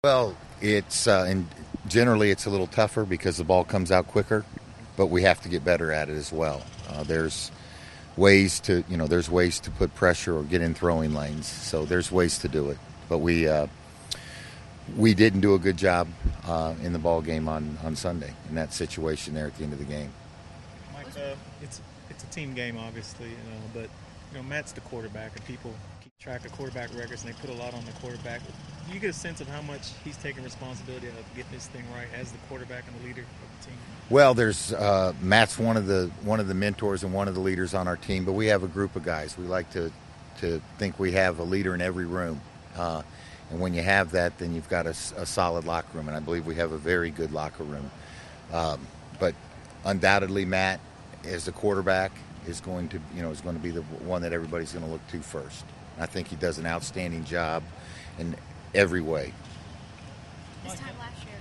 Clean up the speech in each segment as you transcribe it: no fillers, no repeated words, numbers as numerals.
Well, it's and generally it's a little tougher because the ball comes out quicker, but we have to get better at it as well. There's ways to there's ways to put pressure or get in throwing lanes. So there's ways to do it, but we didn't do a good job in the ball game on Sunday in that situation there at the end of the game. Mike, it's a team game, obviously, but Matt's the quarterback, and people keep track of quarterback records, and they put a lot on the quarterback. Do you get a sense of how much he's taking responsibility of getting this thing right as the quarterback and the leader of the team? Well, there's Matt's one of the mentors and one of the leaders on our team, but we have a group of guys. We like to think we have a leader in every room, and when you have that, then you've got a solid locker room, and I believe we have a very good locker room. But undoubtedly, Matt, as the quarterback, is going to be the one that everybody's going to look to first. I think he does an outstanding job in every way. This time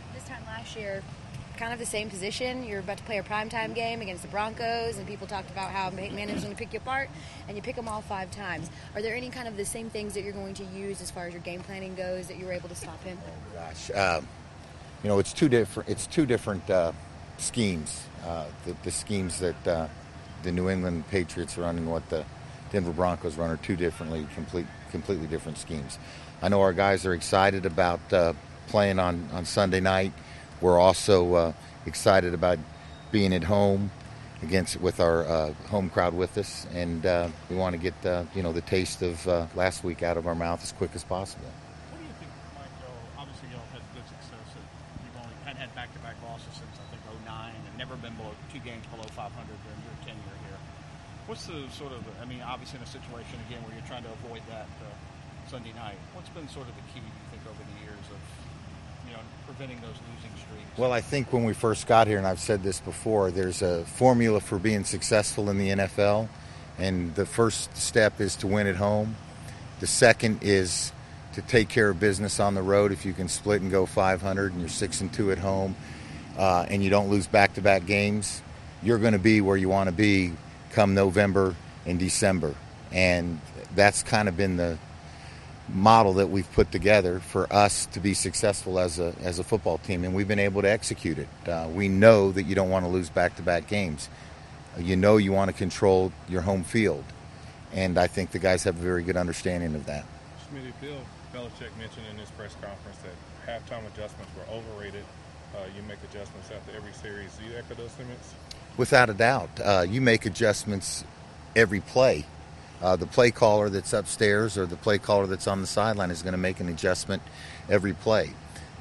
last year, kind of the same position. You're about to play a primetime game against the Broncos, and people talked about how Peyton Manning's going to pick you apart, and you pick them all 5 times. Are there any kind of the same things that you're going to use as far as your game planning goes that you were able to stop him? Oh gosh, it's two different schemes. The schemes that the New England Patriots run and what the Denver Broncos run are two completely different schemes. I know our guys are excited about playing on Sunday night. We're also excited about being at home with our home crowd with us, and we want to get the taste of last week out of our mouth as quick as possible. What do you think, Mike? Obviously, y'all had good success. You've only had back-to-back losses since I think '09, and never been 2 games below 500 during your tenure here. What's the obviously in a situation again where you're trying to avoid that Sunday night. What's been sort of the key, do you think, over the years of preventing those losing streaks? Well, I think when we first got here, and I've said this before, there's a formula for being successful in the NFL, and the first step is to win at home. The second is to take care of business on the road. If you can split and go 500 and you're 6-2 at home, and you don't lose back-to-back games, you're going to be where you want to be come November and December. And that's kind of been the model that we've put together for us to be successful as a football team, and we've been able to execute it. We know that you don't want to lose back-to-back games. You want to control your home field, and I think the guys have a very good understanding of that. Smitty, Bill Belichick mentioned in his press conference that halftime adjustments were overrated. You make adjustments after every series. Do you echo those sentiments? Without a doubt. You make adjustments every play. The play caller that's upstairs or the play caller that's on the sideline is going to make an adjustment every play.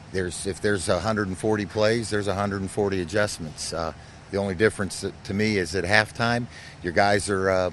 If there's 140 plays, there's 140 adjustments. The only difference to me is at halftime, your guys are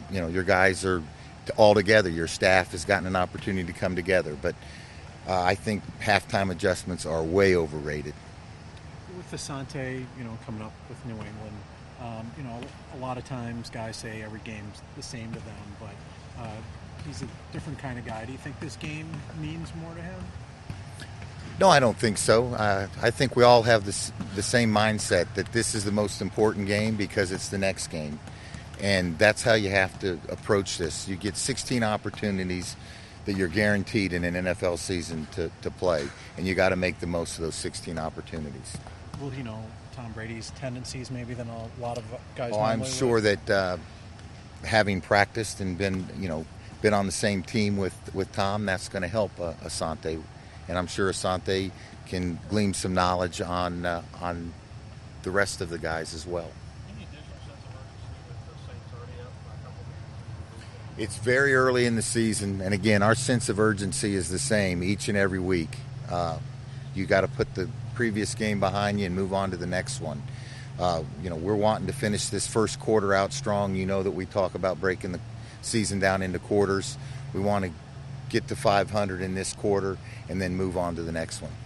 all together. Your staff has gotten an opportunity to come together. But I think halftime adjustments are way overrated. With Asante, coming up with New England, a lot of times guys say every game's the same to them, but he's a different kind of guy. Do you think this game means more to him? No, I don't think so. I think we all have the same mindset that this is the most important game because it's the next game. And that's how you have to approach this. You get 16 opportunities that you're guaranteed in an NFL season to play, and you got to make the most of those 16 opportunities. Well, Tom Brady's tendencies maybe than a lot of guys. Oh, I'm sure that having practiced and been on the same team with Tom, that's going to help Asante, and I'm sure Asante can glean some knowledge on the rest of the guys as well. Any additional sense of urgency with the Saints already up by a couple of games? It's very early in the season, and again, our sense of urgency is the same each and every week. You got to put the previous game behind you and move on to the next one. We're wanting to finish this first quarter out strong. That we talk about breaking the season down into quarters. We want to get to 500 in this quarter and then move on to the next one.